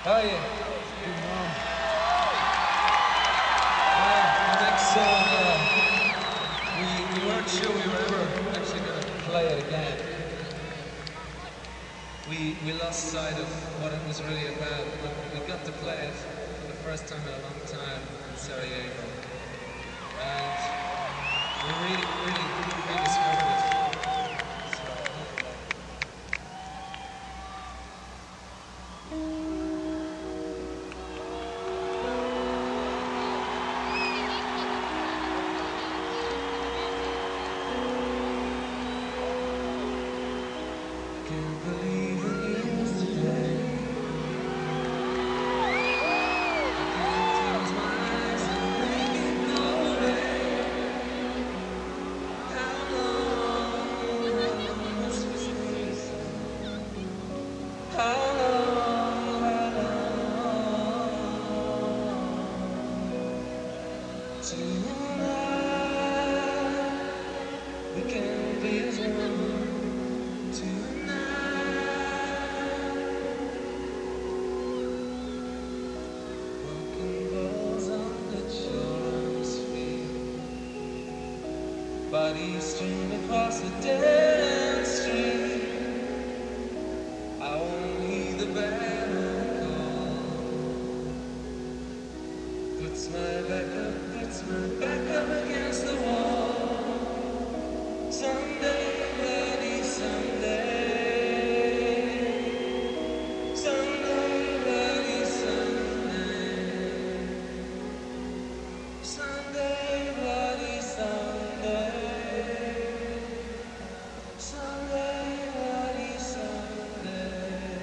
Oh yeah. Good mom. The next song, we weren't sure we were ever actually going to play it again. We lost sight of what it was really about, but we got to play it for the first time in a long time in Sarajevo. And we really rediscovered it. So, can't believe it is today. I can't close my eyes and make it go away. How long must we stay? How long tonight we can be as one tonight. Broken balls on the children's feet, bodies strewn across the dead street. I won't heed the battle call. Puts my back up against the wall. Someday, bloody someday. Someday, bloody someday. Someday, bloody someday. Someday, bloody someday.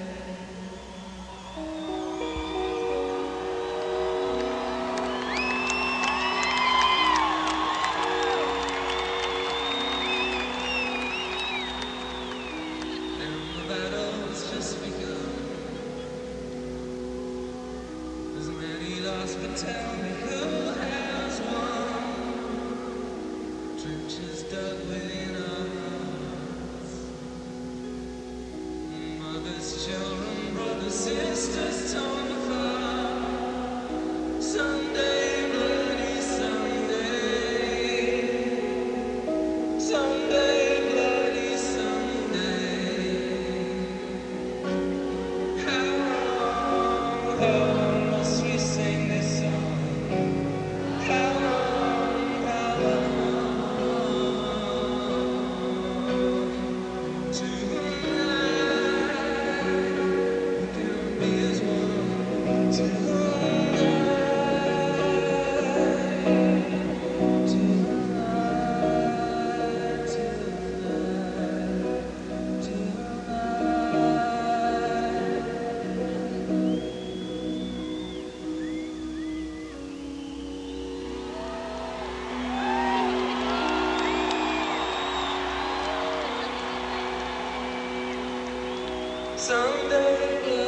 And the battle's just begun. There's many lost, but tell me who has won? Trenches dug within our hearts. Mothers, children, brothers, sisters torn apart. Someday, bloody someday. Someday, bloody someday. How long must we sing this song? How long tonight we can be as one tonight. Tonight, tonight. Someday.